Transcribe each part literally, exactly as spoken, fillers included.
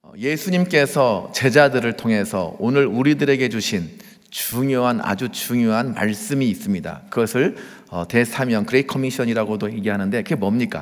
예수님께서 제자들을 통해서 오늘 우리들에게 주신 중요한 아주 중요한 말씀이 있습니다. 그것을 대사명, 그레이트 커미션이라고도 얘기하는데 그게 뭡니까?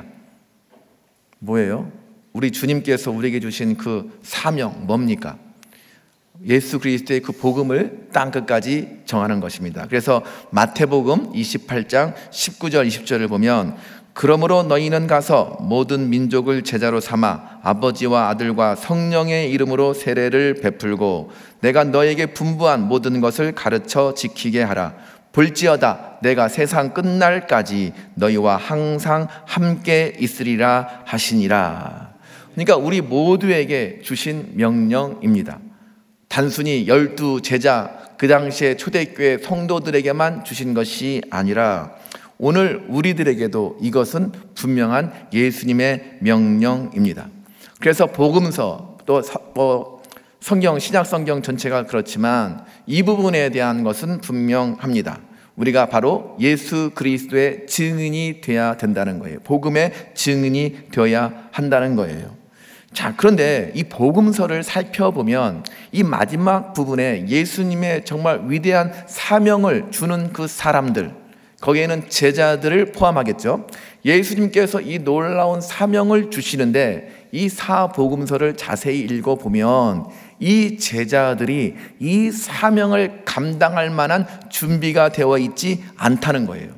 뭐예요? 우리 주님께서 우리에게 주신 그 사명 뭡니까? 예수 그리스도의 그 복음을 땅끝까지 정하는 것입니다. 그래서 마태복음 이십팔 장 십구 절 이십 절을 보면 그러므로 너희는 가서 모든 민족을 제자로 삼아 아버지와 아들과 성령의 이름으로 세례를 베풀고 내가 너에게 분부한 모든 것을 가르쳐 지키게 하라. 볼지어다 내가 세상 끝날까지 너희와 항상 함께 있으리라 하시니라. 그러니까 우리 모두에게 주신 명령입니다. 단순히 열두 제자, 그 당시에 초대교회 성도들에게만 주신 것이 아니라 오늘 우리들에게도 이것은 분명한 예수님의 명령입니다. 그래서 복음서 또 뭐 성경, 신약 성경 전체가 그렇지만 이 부분에 대한 것은 분명합니다. 우리가 바로 예수 그리스도의 증인이 되어야 된다는 거예요. 복음의 증인이 되어야 한다는 거예요. 자, 그런데 이 복음서를 살펴보면 이 마지막 부분에 예수님의 정말 위대한 사명을 주는 그 사람들, 거기에는 제자들을 포함하겠죠. 예수님께서 이 놀라운 사명을 주시는데 이 사복음서를 자세히 읽어보면 이 제자들이 이 사명을 감당할 만한 준비가 되어 있지 않다는 거예요.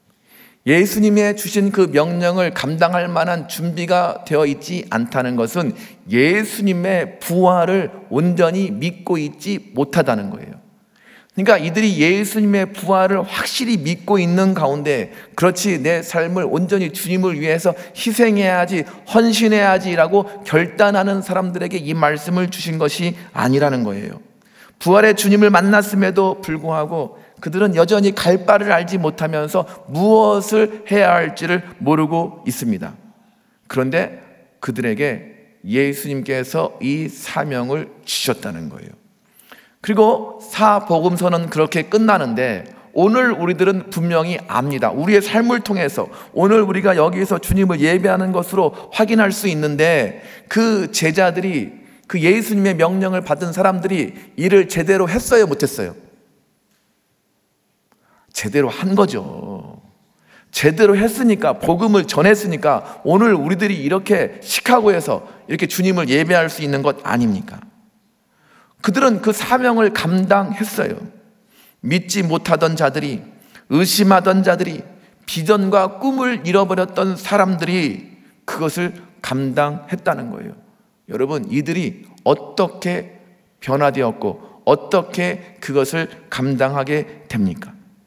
예수님의 주신 그 명령을 감당할 만한 준비가 되어 있지 않다는 것은 예수님의 부활을 온전히 믿고 있지 못하다는 거예요. 그러니까 이들이 예수님의 부활을 확실히 믿고 있는 가운데 그렇지 내 삶을 온전히 주님을 위해서 희생해야지, 헌신해야지라고 결단하는 사람들에게 이 말씀을 주신 것이 아니라는 거예요. 부활의 주님을 만났음에도 불구하고 그들은 여전히 갈 바를 알지 못하면서 무엇을 해야 할지를 모르고 있습니다. 그런데 그들에게 예수님께서 이 사명을 주셨다는 거예요. 그리고 사복음서는 그렇게 끝나는데 오늘 우리들은 분명히 압니다. 우리의 삶을 통해서 오늘 우리가 여기서 주님을 예배하는 것으로 확인할 수 있는데 그 제자들이, 그 예수님의 명령을 받은 사람들이 일을 제대로 했어요, 못했어요? 제대로 한 거죠. 제대로 했으니까, 복음을 전했으니까 오늘 우리들이 이렇게 시카고에서 이렇게 주님을 예배할 수 있는 것 아닙니까? 그들은 그 사명을 감당했어요. 믿지 못하던 자들이, 의심하던 자들이, 비전과 꿈을 잃어버렸던 사람들이 그것을 감당했다는 거예요. 여러분, 이들이 어떻게 변화되었고 어떻게 그것을 감당하게 됩니까?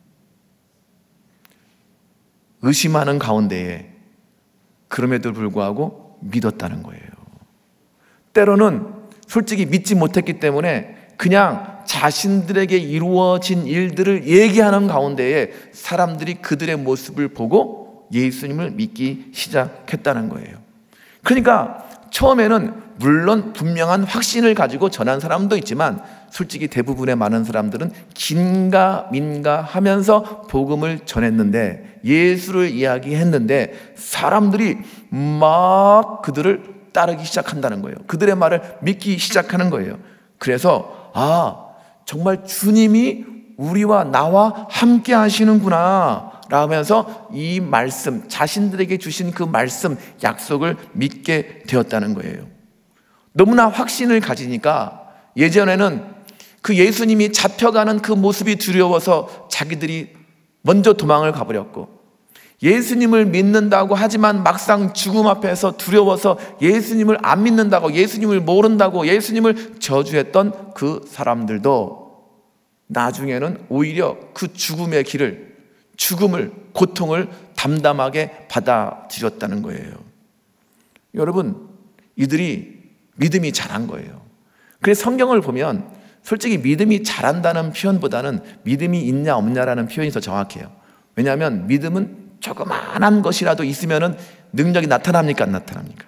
의심하는 가운데에 그럼에도 불구하고 믿었다는 거예요. 때로는 솔직히 믿지 못했기 때문에 그냥 자신들에게 이루어진 일들을 얘기하는 가운데에 사람들이 그들의 모습을 보고 예수님을 믿기 시작했다는 거예요. 그러니까 처음에는 물론 분명한 확신을 가지고 전한 사람도 있지만 솔직히 대부분의 많은 사람들은 긴가 민가 하면서 복음을 전했는데, 예수를 이야기했는데 사람들이 막 그들을 따르기 시작한다는 거예요. 그들의 말을 믿기 시작하는 거예요. 그래서 아, 정말 주님이 우리와 나와 함께 하시는구나 라면서 이 말씀, 자신들에게 주신 그 말씀, 약속을 믿게 되었다는 거예요. 너무나 확신을 가지니까 예전에는 그 예수님이 잡혀가는 그 모습이 두려워서 자기들이 먼저 도망을 가버렸고, 예수님을 믿는다고 하지만 막상 죽음 앞에서 두려워서 예수님을 안 믿는다고, 예수님을 모른다고 예수님을 저주했던 그 사람들도 나중에는 오히려 그 죽음의 길을, 죽음을, 고통을 담담하게 받아들였다는 거예요. 여러분, 이들이 믿음이 잘한 거예요. 그래서 성경을 보면 솔직히 믿음이 잘한다는 표현보다는 믿음이 있냐 없냐라는 표현이 더 정확해요. 왜냐하면 믿음은 조그마한 것이라도 있으면 능력이 나타납니까? 안 나타납니까?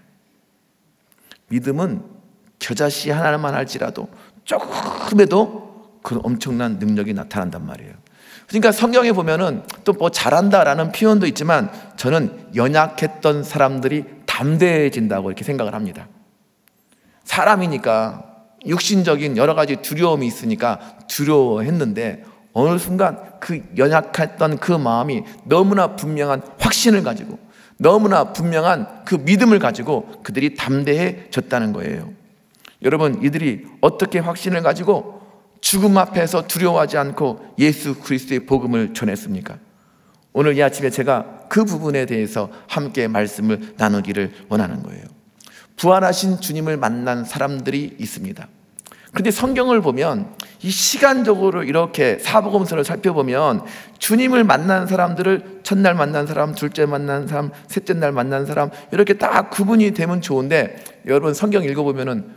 믿음은 겨자씨 하나만 할지라도 조금에도 그 엄청난 능력이 나타난단 말이에요. 그러니까 성경에 보면은 또 뭐 잘한다라는 표현도 있지만 저는 연약했던 사람들이 담대해진다고 이렇게 생각을 합니다. 사람이니까 육신적인 여러 가지 두려움이 있으니까 두려워했는데 어느 순간 그 연약했던 그 마음이 너무나 분명한 확신을 가지고 너무나 분명한 그 믿음을 가지고 그들이 담대해졌다는 거예요. 여러분, 이들이 어떻게 확신을 가지고 죽음 앞에서 두려워하지 않고 예수 그리스도의 복음을 전했습니까? 오늘 이 아침에 제가 그 부분에 대해서 함께 말씀을 나누기를 원하는 거예요. 부활하신 주님을 만난 사람들이 있습니다. 그런데 성경을 보면 이 시간적으로 이렇게 사복음서를 살펴보면 주님을 만난 사람들을 첫날 만난 사람, 둘째 만난 사람, 셋째 날 만난 사람 이렇게 딱 구분이 되면 좋은데 여러분 성경 읽어보면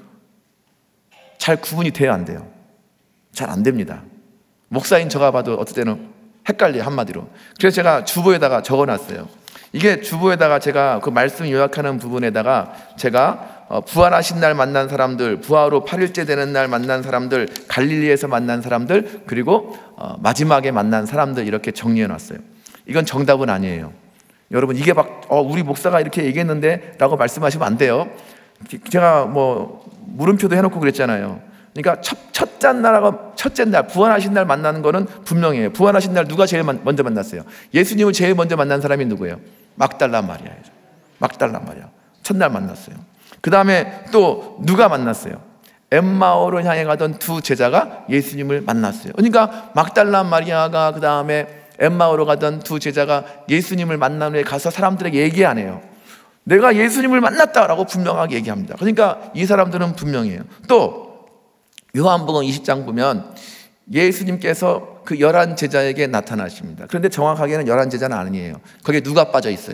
잘 구분이 돼야 안 돼요. 잘 안 됩니다. 목사인 제가 봐도 어떨 때는 헷갈려, 한마디로. 그래서 제가 주보에다가 적어놨어요. 이게 주보에다가 제가 그 말씀 요약하는 부분에다가 제가 부활하신 날 만난 사람들, 부활 후 팔 일째 되는 날 만난 사람들, 갈릴리에서 만난 사람들, 그리고 마지막에 만난 사람들 이렇게 정리해놨어요. 이건 정답은 아니에요. 여러분, 이게 막 어, 우리 목사가 이렇게 얘기했는데 라고 말씀하시면 안 돼요. 제가 뭐 물음표도 해놓고 그랬잖아요. 그러니까 첫, 첫째 날하고 첫째 날 부활하신 날 만나는 거는 분명해요. 부활하신 날 누가 제일 만, 먼저 만났어요? 예수님을 제일 먼저 만난 사람이 누구예요? 막달라 마리아예요. 막달라 마리아 첫날 만났어요. 그 다음에 또 누가 만났어요? 엠마오로 향해 가던 두 제자가 예수님을 만났어요. 그러니까 막달라 마리아가 그 다음에 엠마오로 가던 두 제자가 예수님을 만난 후에 가서 사람들에게 얘기 안 해요. 내가 예수님을 만났다라고 분명하게 얘기합니다. 그러니까 이 사람들은 분명해요. 또 요한복음 이십 장 보면 예수님께서 그 열한 제자에게 나타나십니다. 그런데 정확하게는 열한 제자는 아니에요. 거기에 누가 빠져 있어요?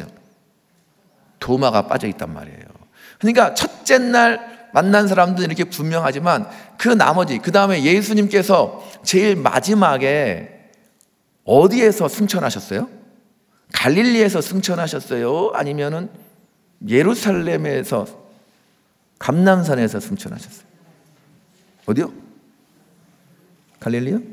도마가 빠져 있단 말이에요. 그러니까 첫째 날 만난 사람들은 이렇게 분명하지만 그 나머지, 그 다음에 예수님께서 제일 마지막에 어디에서 승천하셨어요? 갈릴리에서 승천하셨어요? 아니면은 예루살렘에서 감람산에서 승천하셨어요? 어디요? 갈릴리요?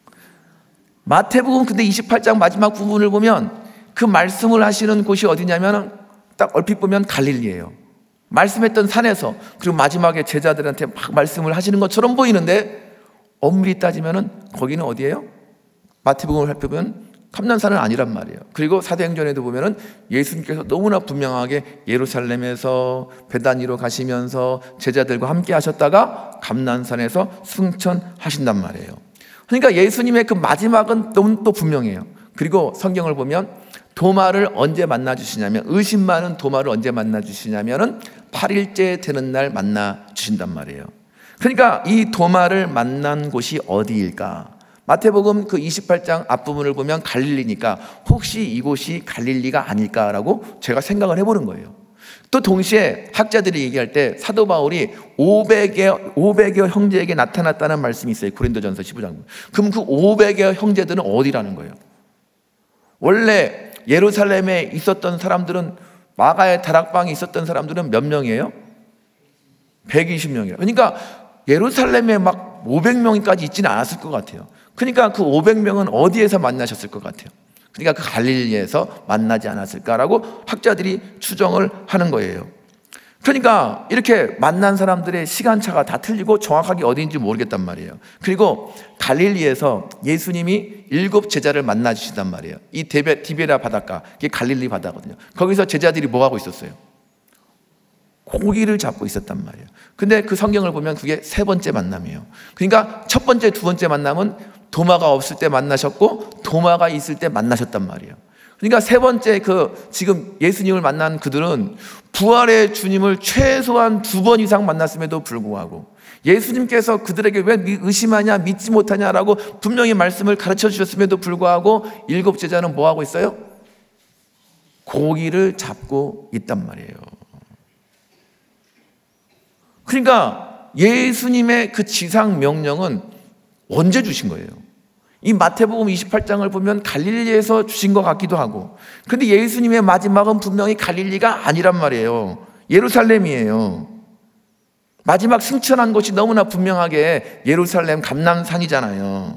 마태복음 근데 이십팔 장 마지막 부분을 보면 그 말씀을 하시는 곳이 어디냐면 딱 얼핏 보면 갈릴리예요. 말씀했던 산에서, 그리고 마지막에 제자들한테 막 말씀을 하시는 것처럼 보이는데 엄밀히 따지면 거기는 어디예요? 마태복음을 살펴보면 감람산은 아니란 말이에요. 그리고 사도행전에도 보면은 예수님께서 너무나 분명하게 예루살렘에서 베다니로 가시면서 제자들과 함께 하셨다가 감람산에서 승천하신단 말이에요. 그러니까 예수님의 그 마지막은 너무 또 분명해요. 그리고 성경을 보면 도마를 언제 만나 주시냐면, 의심 많은 도마를 언제 만나 주시냐면은 팔 일째 되는 날 만나 주신단 말이에요. 그러니까 이 도마를 만난 곳이 어디일까? 마태복음 그 이십팔 장 앞부분을 보면 갈릴리니까 혹시 이곳이 갈릴리가 아닐까라고 제가 생각을 해보는 거예요. 또 동시에 학자들이 얘기할 때 사도 바울이 오백여, 오백여 형제에게 나타났다는 말씀이 있어요. 고린도전서 십오 장. 그럼 그 오백여 형제들은 어디라는 거예요? 원래 예루살렘에 있었던 사람들은, 마가의 다락방에 있었던 사람들은 몇 명이에요? 백이십 명이에요. 그러니까 예루살렘에 막 오백 명까지 있지는 않았을 것 같아요. 그러니까 그 오백 명은 어디에서 만나셨을 것 같아요? 그러니까 그 갈릴리에서 만나지 않았을까라고 학자들이 추정을 하는 거예요. 그러니까 이렇게 만난 사람들의 시간차가 다 틀리고 정확하게 어디인지 모르겠단 말이에요. 그리고 갈릴리에서 예수님이 일곱 제자를 만나 주신단 말이에요. 이 디베, 디베라 바닷가, 이게 갈릴리 바다거든요. 거기서 제자들이 뭐 하고 있었어요? 고기를 잡고 있었단 말이에요. 근데 그 성경을 보면 그게 세 번째 만남이에요. 그러니까 첫 번째, 두 번째 만남은 도마가 없을 때 만나셨고 도마가 있을 때 만나셨단 말이에요. 그러니까 세 번째 그 지금 예수님을 만난 그들은 부활의 주님을 최소한 두 번 이상 만났음에도 불구하고 예수님께서 그들에게 왜 의심하냐, 믿지 못하냐라고 분명히 말씀을 가르쳐 주셨음에도 불구하고 일곱 제자는 뭐 하고 있어요? 고기를 잡고 있단 말이에요. 그러니까 예수님의 그 지상 명령은 언제 주신 거예요? 이 마태복음 이십팔 장을 보면 갈릴리에서 주신 것 같기도 하고, 그런데 예수님의 마지막은 분명히 갈릴리가 아니란 말이에요. 예루살렘이에요. 마지막 승천한 곳이 너무나 분명하게 예루살렘 감람산이잖아요.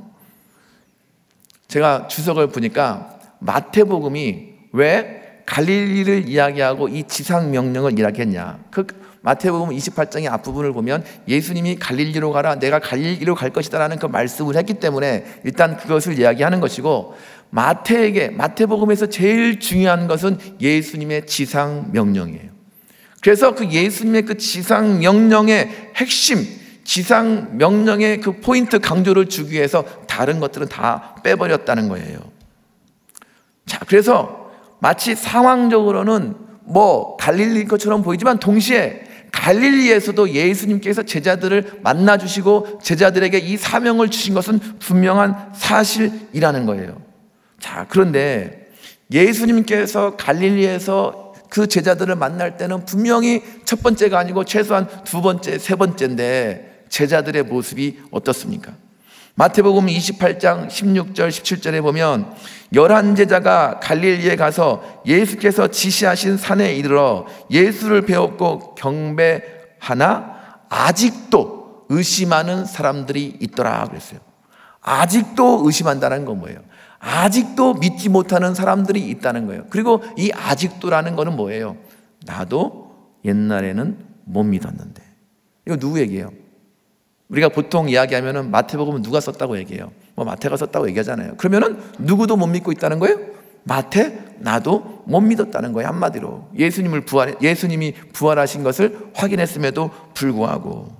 제가 주석을 보니까 마태복음이 왜 갈릴리를 이야기하고 이 지상 명령을 이야기했냐, 그 마태복음 이십팔 장의 앞부분을 보면 예수님이 갈릴리로 가라, 내가 갈릴리로 갈 것이다 라는 그 말씀을 했기 때문에 일단 그것을 이야기하는 것이고, 마태에게, 마태복음에서 제일 중요한 것은 예수님의 지상 명령이에요. 그래서 그 예수님의 그 지상 명령의 핵심, 지상 명령의 그 포인트 강조를 주기 위해서 다른 것들은 다 빼버렸다는 거예요. 자, 그래서 마치 상황적으로는 뭐 갈릴리인 것처럼 보이지만 동시에 갈릴리에서도 예수님께서 제자들을 만나 주시고 제자들에게 이 사명을 주신 것은 분명한 사실이라는 거예요. 자, 그런데 예수님께서 갈릴리에서 그 제자들을 만날 때는 분명히 첫 번째가 아니고 최소한 두 번째, 세 번째인데 제자들의 모습이 어떻습니까? 마태복음 이십팔 장 십육 절 십칠 절에 보면 열한 제자가 갈릴리에 가서 예수께서 지시하신 산에 이르러 예수를 배웠고 경배하나 아직도 의심하는 사람들이 있더라 그랬어요. 아직도 의심한다는 건 뭐예요? 아직도 믿지 못하는 사람들이 있다는 거예요. 그리고 이 아직도라는 거는 뭐예요? 나도 옛날에는 못 믿었는데. 이거 누구 얘기예요? 우리가 보통 이야기하면은 마태복음은 누가 썼다고 얘기해요? 뭐 마태가 썼다고 얘기하잖아요. 그러면은 누구도 못 믿고 있다는 거예요? 마태, 나도 못 믿었다는 거예요. 한마디로 예수님을 부활, 예수님이 부활하신 것을 확인했음에도 불구하고.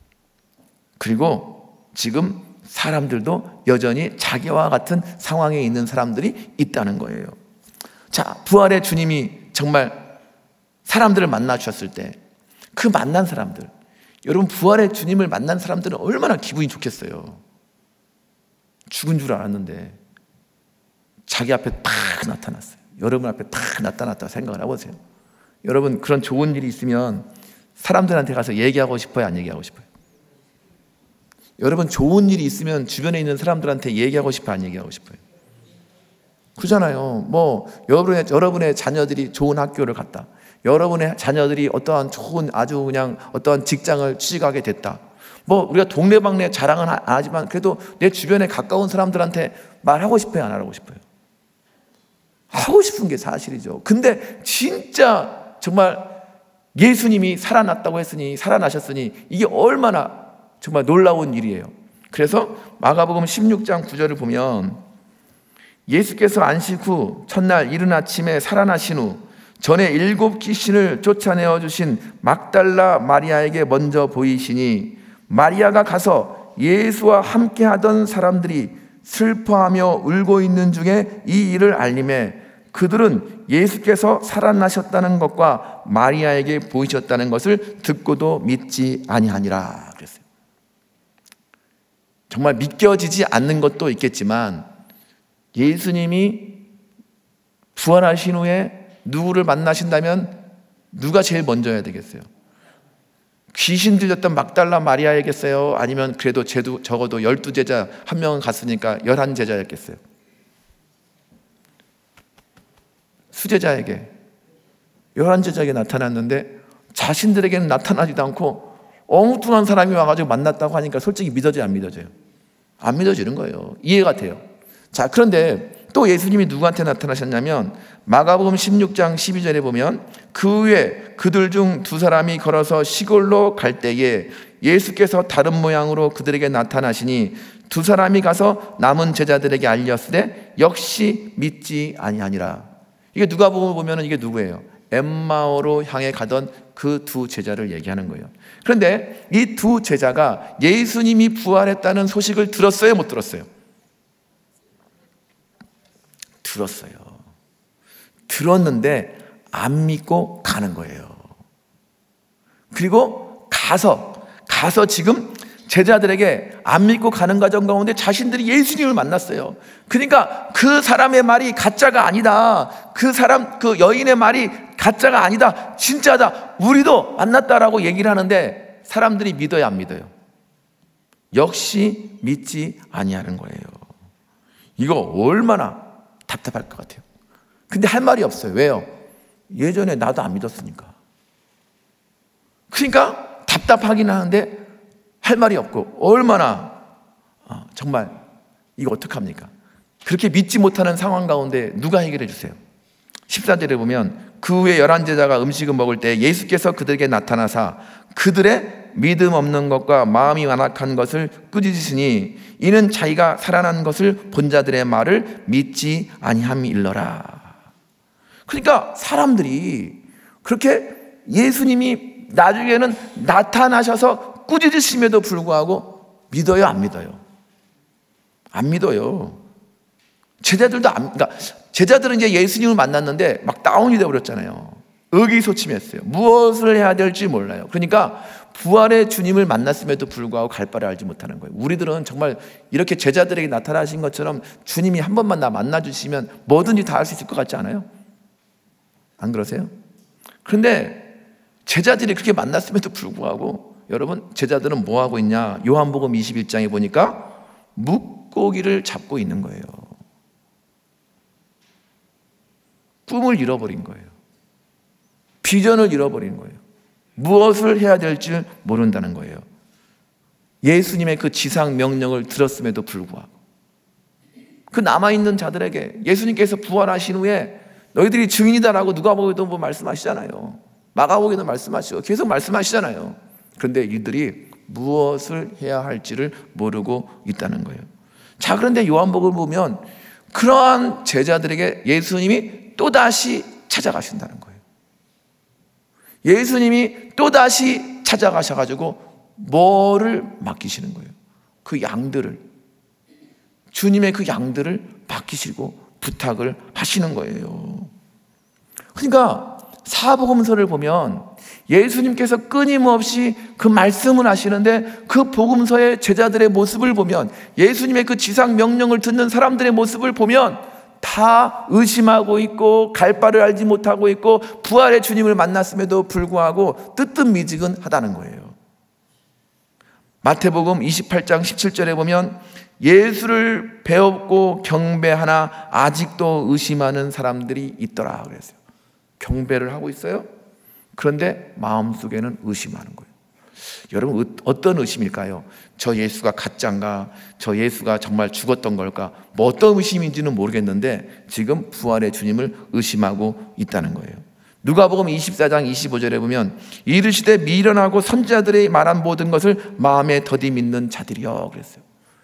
그리고 지금 사람들도 여전히 자기와 같은 상황에 있는 사람들이 있다는 거예요. 자, 부활의 주님이 정말 사람들을 만나 주셨을 때 그 만난 사람들, 여러분 부활의 주님을 만난 사람들은 얼마나 기분이 좋겠어요. 죽은 줄 알았는데 자기 앞에 딱 나타났어요. 여러분 앞에 딱 나타났다고 생각을 해보세요. 여러분 그런 좋은 일이 있으면 사람들한테 가서 얘기하고 싶어요? 안 얘기하고 싶어요? 여러분 좋은 일이 있으면 주변에 있는 사람들한테 얘기하고 싶어요? 안 얘기하고 싶어요? 그러잖아요. 뭐 여러분의, 여러분의 자녀들이 좋은 학교를 갔다, 여러분의 자녀들이 어떠한 좋은 아주 그냥 어떠한 직장을 취직하게 됐다, 뭐 우리가 동네방네 자랑은 안 하지만 그래도 내 주변에 가까운 사람들한테 말하고 싶어요? 안 하고 싶어요? 하고 싶은 게 사실이죠. 근데 진짜 정말 예수님이 살아났다고 했으니, 살아나셨으니 이게 얼마나 정말 놀라운 일이에요. 그래서 마가복음 십육 장 구 절을 보면 예수께서 안식 후 첫날 이른 아침에 살아나신 후 전에 일곱 귀신을 쫓아내어 주신 막달라 마리아에게 먼저 보이시니 마리아가 가서 예수와 함께 하던 사람들이 슬퍼하며 울고 있는 중에 이 일을 알림해 그들은 예수께서 살아나셨다는 것과 마리아에게 보이셨다는 것을 듣고도 믿지 아니하니라 그랬어요. 정말 믿겨지지 않는 것도 있겠지만 예수님이 부활하신 후에 누구를 만나신다면 누가 제일 먼저 해야 되겠어요? 귀신 들렸던 막달라 마리아에겠어요? 아니면 그래도 제도, 적어도 열두 제자 한 명은 갔으니까 열한 제자였겠어요? 수제자에게, 열한 제자에게 나타났는데 자신들에게는 나타나지도 않고 엉뚱한 사람이 와가지고 만났다고 하니까 솔직히 믿어져요? 안 믿어져요? 안 믿어지는 거예요. 이해가 돼요. 자, 그런데 또 예수님이 누구한테 나타나셨냐면 마가복음 십육 장 십이 절에 보면 그 후에 그들 중 두 사람이 걸어서 시골로 갈 때에 예수께서 다른 모양으로 그들에게 나타나시니 두 사람이 가서 남은 제자들에게 알렸으되 역시 믿지 아니하니라. 이게 누가복음을 보면 이게 누구예요? 엠마오로 향해 가던 그 두 제자를 얘기하는 거예요. 그런데 이 두 제자가 예수님이 부활했다는 소식을 들었어요? 못 들었어요? 들었어요. 들었는데 안 믿고 가는 거예요. 그리고 가서 가서 지금 제자들에게 안 믿고 가는 과정 가운데 자신들이 예수님을 만났어요. 그러니까 그 사람의 말이 가짜가 아니다, 그 사람 그 여인의 말이 가짜가 아니다, 진짜다, 우리도 만났다라고 얘기를 하는데 사람들이 믿어요? 안 믿어요? 역시 믿지 아니하는 거예요. 이거 얼마나 답답할 것 같아요. 근데 할 말이 없어요. 왜요? 예전에 나도 안 믿었으니까. 그러니까 답답하긴 하는데 할 말이 없고 얼마나 어, 정말 이거 어떡합니까? 그렇게 믿지 못하는 상황 가운데 누가 해결해 주세요? 십사 절에 보면 그 후에 열한 제자가 음식을 먹을 때 예수께서 그들에게 나타나사 그들의 믿음 없는 것과 마음이 완악한 것을 꾸짖으시니 이는 자기가 살아난 것을 본 자들의 말을 믿지 아니함일러라. 그러니까 사람들이 그렇게 예수님이 나중에는 나타나셔서 꾸짖으심에도 불구하고 믿어요, 안 믿어요? 안 믿어요. 제자들도 안, 그러니까 제자들은 이제 예수님을 만났는데 막 다운이 되어버렸잖아요. 의기소침했어요. 무엇을 해야 될지 몰라요. 그러니까 부활의 주님을 만났음에도 불구하고 갈 바를 알지 못하는 거예요. 우리들은 정말 이렇게 제자들에게 나타나신 것처럼 주님이 한 번만 나 만나주시면 뭐든지 다 할 수 있을 것 같지 않아요? 안 그러세요? 그런데 제자들이 그렇게 만났음에도 불구하고 여러분, 제자들은 뭐 하고 있냐? 요한복음 이십일 장에 보니까 물고기를 잡고 있는 거예요. 꿈을 잃어버린 거예요. 비전을 잃어버린 거예요. 무엇을 해야 될지 모른다는 거예요. 예수님의 그 지상 명령을 들었음에도 불구하고 그 남아있는 자들에게 예수님께서 부활하신 후에 너희들이 증인이다라고 누가복음에도 뭐 말씀하시잖아요. 마가복음에도 말씀하시고 계속 말씀하시잖아요. 그런데 이들이 무엇을 해야 할지를 모르고 있다는 거예요. 자, 그런데 요한복음을 보면 그러한 제자들에게 예수님이 또다시 찾아가신다는 거예요. 예수님이 또다시 찾아가셔가지고 뭐를 맡기시는 거예요? 그 양들을, 주님의 그 양들을 맡기시고 부탁을 하시는 거예요. 그러니까 사복음서를 보면 예수님께서 끊임없이 그 말씀을 하시는데 그 복음서의 제자들의 모습을 보면, 예수님의 그 지상 명령을 듣는 사람들의 모습을 보면 다 의심하고 있고 갈 바를 알지 못하고 있고 부활의 주님을 만났음에도 불구하고 뜨뜻미지근하다는 거예요. 마태복음 이십팔 장 십칠 절에 보면 예수를 배웠고 경배하나 아직도 의심하는 사람들이 있더라 그랬어요. 경배를 하고 있어요. 그런데 마음속에는 의심하는 거예요. 여러분, 어떤 의심일까요? 저 예수가 가짜인가? 저 예수가 정말 죽었던 걸까? 뭐 어떤 의심인지는 모르겠는데 지금 부활의 주님을 의심하고 있다는 거예요. 누가복음 이십사 장 이십오 절에 보면 이르시되 미련하고 선지자들이 말한 모든 것을 마음에 더디 믿는 자들이여 그랬어요.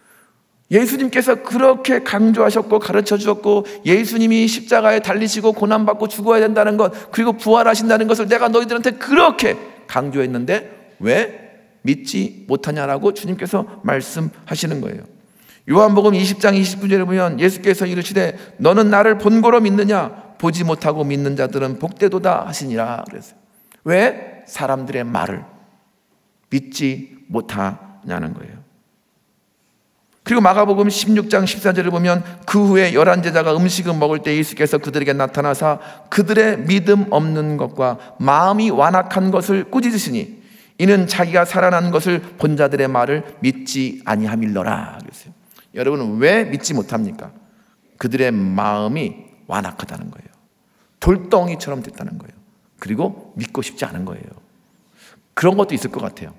예수님께서 그렇게 강조하셨고 가르쳐 주셨고 예수님이 십자가에 달리시고 고난받고 죽어야 된다는 것, 그리고 부활하신다는 것을 내가 너희들한테 그렇게 강조했는데 왜 믿지 못하냐라고 주님께서 말씀하시는 거예요. 요한복음 이십 장 이십구 절에 보면 예수께서 이르시되 너는 나를 본고로 믿느냐? 보지 못하고 믿는 자들은 복되도다 하시니라 그랬어요. 왜? 사람들의 말을 믿지 못하냐는 거예요. 그리고 마가복음 십육 장 십사 절을 보면 그 후에 열한 제자가 음식을 먹을 때 예수께서 그들에게 나타나사 그들의 믿음 없는 것과 마음이 완악한 것을 꾸짖으시니 이는 자기가 살아난 것을 본 자들의 말을 믿지 아니함일러라 그랬어요. 여러분은 왜 믿지 못합니까? 그들의 마음이 완악하다는 거예요. 돌덩이처럼 됐다는 거예요. 그리고 믿고 싶지 않은 거예요. 그런 것도 있을 것 같아요.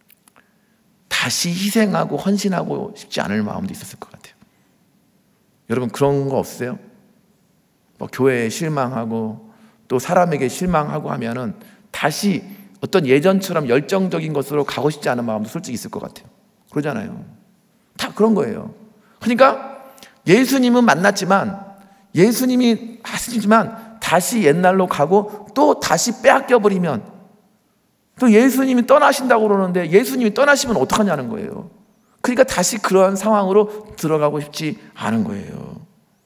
다시 희생하고 헌신하고 싶지 않을 마음도 있었을 것 같아요. 여러분, 그런 거 없어요? 뭐 교회에 실망하고 또 사람에게 실망하고 하면은 다시 어떤 예전처럼 열정적인 것으로 가고 싶지 않은 마음도 솔직히 있을 것 같아요. 그러잖아요. 다 그런 거예요. 그러니까 예수님은 만났지만, 예수님이 하시지만 다시 옛날로 가고 또 다시 빼앗겨 버리면, 또 예수님이 떠나신다고 그러는데 예수님이 떠나시면 어떡하냐는 거예요. 그러니까 다시 그러한 상황으로 들어가고 싶지 않은 거예요.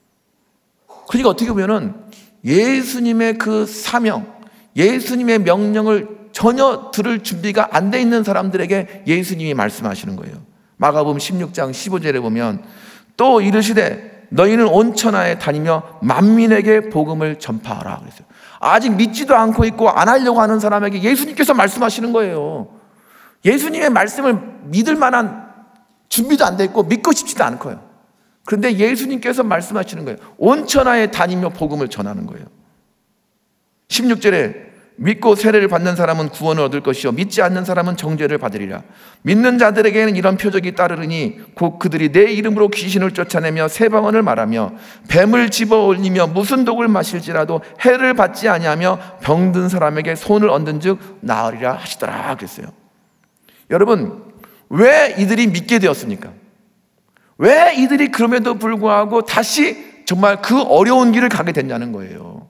그러니까 어떻게 보면은 예수님의 그 사명, 예수님의 명령을 전혀 들을 준비가 안 돼 있는 사람들에게 예수님이 말씀하시는 거예요. 마가복음 십육 장 십오 절에 보면 또 이르시되 너희는 온 천하에 다니며 만민에게 복음을 전파하라 그랬어요. 아직 믿지도 않고 있고 안 하려고 하는 사람에게 예수님께서 말씀하시는 거예요. 예수님의 말씀을 믿을 만한 준비도 안 돼 있고 믿고 싶지도 않고요. 그런데 예수님께서 말씀하시는 거예요. 온 천하에 다니며 복음을 전하는 거예요. 십육 절에 믿고 세례를 받는 사람은 구원을 얻을 것이요 믿지 않는 사람은 정죄를 받으리라. 믿는 자들에게는 이런 표적이 따르리니 곧 그들이 내 이름으로 귀신을 쫓아내며 새 방언을 말하며 뱀을 집어 올리며 무슨 독을 마실지라도 해를 받지 아니하며 병든 사람에게 손을 얹은즉 나으리라 하시더라 그랬어요. 여러분, 왜 이들이 믿게 되었습니까? 왜 이들이 그럼에도 불구하고 다시 정말 그 어려운 길을 가게 됐냐는 거예요.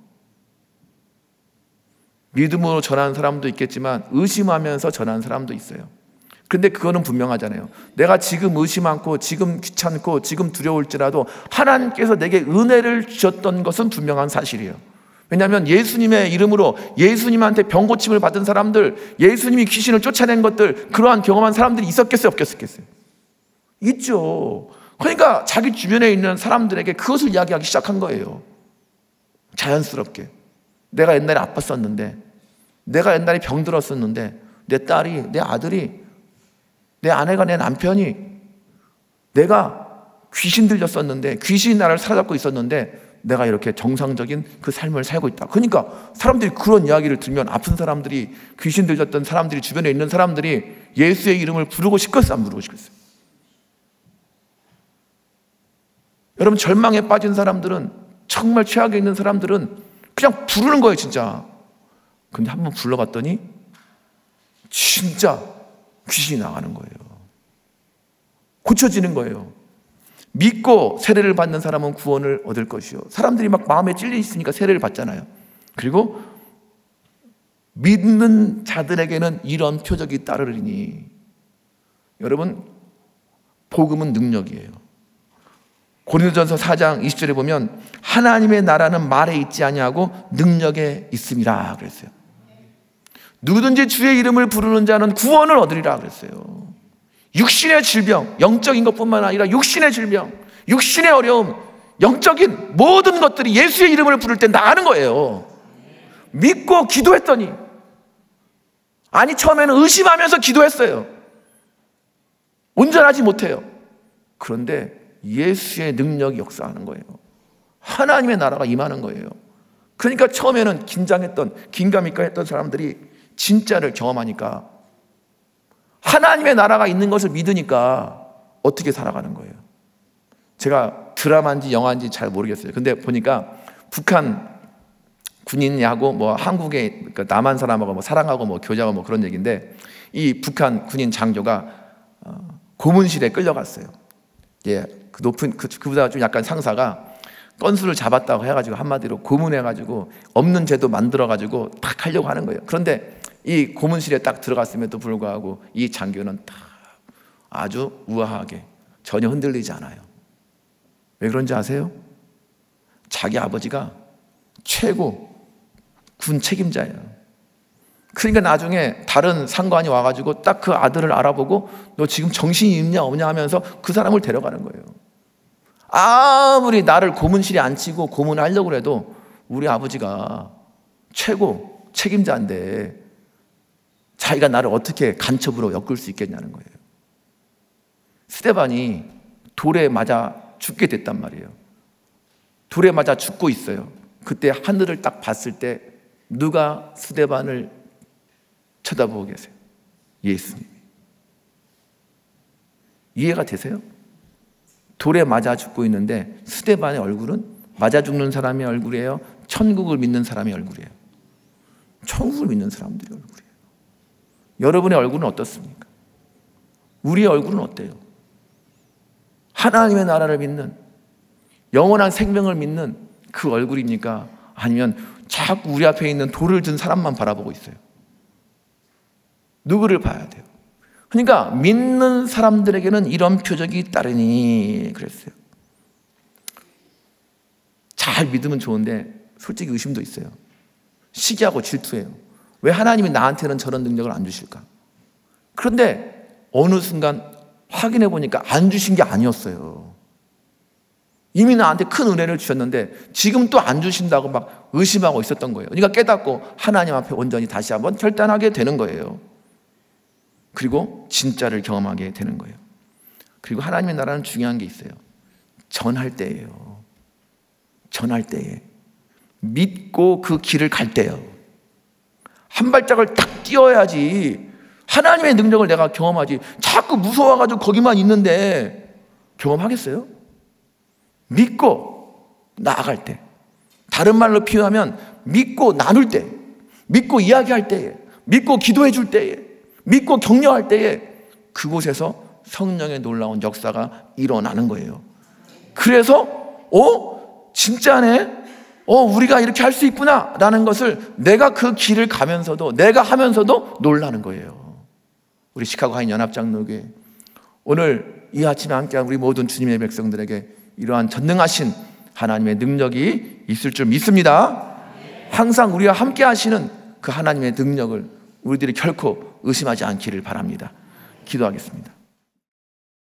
믿음으로 전하는 사람도 있겠지만 의심하면서 전하는 사람도 있어요. 그런데 그거는 분명하잖아요. 내가 지금 의심 많고 지금 귀찮고 지금 두려울지라도 하나님께서 내게 은혜를 주셨던 것은 분명한 사실이에요. 왜냐하면 예수님의 이름으로 예수님한테 병고침을 받은 사람들, 예수님이 귀신을 쫓아낸 것들, 그러한 경험한 사람들이 있었겠어요, 없겠어요? 있죠. 그러니까 자기 주변에 있는 사람들에게 그것을 이야기하기 시작한 거예요. 자연스럽게. 내가 옛날에 아팠었는데, 내가 옛날에 병들었었는데, 내 딸이, 내 아들이, 내 아내가, 내 남편이, 내가 귀신 들렸었는데, 귀신이 나를 사로잡고 있었는데 내가 이렇게 정상적인 그 삶을 살고 있다. 그러니까 사람들이 그런 이야기를 들으면 아픈 사람들이, 귀신 들렸던 사람들이, 주변에 있는 사람들이 예수의 이름을 부르고 싶겠어요, 안 부르고 싶겠어요? 여러분, 절망에 빠진 사람들은, 정말 최악에 있는 사람들은 그냥 부르는 거예요, 진짜. 근데 한번 불러봤더니 진짜 귀신이 나가는 거예요. 고쳐지는 거예요. 믿고 세례를 받는 사람은 구원을 얻을 것이요. 사람들이 막 마음에 찔려 있으니까 세례를 받잖아요. 그리고 믿는 자들에게는 이런 표적이 따르리니. 여러분, 복음은 능력이에요. 고린도전서 사 장 이십 절에 보면 하나님의 나라는 말에 있지 아니하고 능력에 있음이라 그랬어요. 누구든지 주의 이름을 부르는 자는 구원을 얻으리라 그랬어요. 육신의 질병, 영적인 것뿐만 아니라 육신의 질병, 육신의 어려움, 영적인 모든 것들이 예수의 이름을 부를 때 나가는 거예요. 믿고 기도했더니, 아니 처음에는 의심하면서 기도했어요. 온전하지 못해요. 그런데 예수의 능력이 역사하는 거예요. 하나님의 나라가 임하는 거예요. 그러니까 처음에는 긴장했던, 긴가민가 했던 사람들이 진짜를 경험하니까, 하나님의 나라가 있는 것을 믿으니까 어떻게 살아가는 거예요. 제가 드라마인지 영화인지 잘 모르겠어요. 근데 보니까 북한 군인하고 뭐 한국의, 그러니까 남한 사람하고 뭐 사랑하고 뭐 교제하고 뭐 그런 얘기인데, 이 북한 군인 장교가 고문실에 끌려갔어요. 예, 그 높은 그, 그보다 좀 약간 상사가 건수를 잡았다고 해가지고 한마디로 고문해가지고 없는 제도 만들어가지고 딱 하려고 하는 거예요. 그런데 이 고문실에 딱 들어갔음에도 불구하고 이 장교는 딱 아주 우아하게 전혀 흔들리지 않아요. 왜 그런지 아세요? 자기 아버지가 최고 군 책임자예요. 그러니까 나중에 다른 상관이 와가지고 딱 그 아들을 알아보고 너 지금 정신이 있냐 없냐 하면서 그 사람을 데려가는 거예요. 아무리 나를 고문실에 앉히고 고문하려고 해도 우리 아버지가 최고 책임자인데 자기가 나를 어떻게 간첩으로 엮을 수 있겠냐는 거예요. 스데반이 돌에 맞아 죽게 됐단 말이에요. 돌에 맞아 죽고 있어요. 그때 하늘을 딱 봤을 때 누가 스데반을 쳐다보고 계세요? 예수님. 이해가 되세요? 돌에 맞아 죽고 있는데 스데반의 얼굴은 맞아 죽는 사람의 얼굴이에요? 천국을 믿는 사람의 얼굴이에요? 천국을 믿는 사람들의 얼굴이에요. 여러분의 얼굴은 어떻습니까? 우리의 얼굴은 어때요? 하나님의 나라를 믿는, 영원한 생명을 믿는 그 얼굴입니까? 아니면 자꾸 우리 앞에 있는 돌을 든 사람만 바라보고 있어요? 누구를 봐야 돼요? 그러니까 믿는 사람들에게는 이런 표적이 따르니 그랬어요. 잘 믿으면 좋은데 솔직히 의심도 있어요. 시기하고 질투해요. 왜 하나님이 나한테는 저런 능력을 안 주실까? 그런데 어느 순간 확인해 보니까 안 주신 게 아니었어요. 이미 나한테 큰 은혜를 주셨는데 지금 또 안 주신다고 막 의심하고 있었던 거예요. 그러니까 깨닫고 하나님 앞에 온전히 다시 한번 결단하게 되는 거예요. 그리고 진짜를 경험하게 되는 거예요. 그리고 하나님의 나라는 중요한 게 있어요. 전할 때예요. 전할 때에 믿고 그 길을 갈 때요. 한 발짝을 딱 뛰어야지 하나님의 능력을 내가 경험하지. 자꾸 무서워가지고 거기만 있는데 경험하겠어요? 믿고 나아갈 때, 다른 말로 표현하면 믿고 나눌 때, 믿고 이야기할 때에, 믿고 기도해 줄 때에, 믿고 격려할 때에 그곳에서 성령의 놀라운 역사가 일어나는 거예요. 그래서 어? 진짜네? 어, 우리가 이렇게 할 수 있구나 라는 것을 내가 그 길을 가면서도, 내가 하면서도 놀라는 거예요. 우리 시카고 하인 연합장로교회, 오늘 이 아침에 함께한 우리 모든 주님의 백성들에게 이러한 전능하신 하나님의 능력이 있을 줄 믿습니다. 항상 우리와 함께 하시는 그 하나님의 능력을 우리들이 결코 의심하지 않기를 바랍니다. 기도하겠습니다.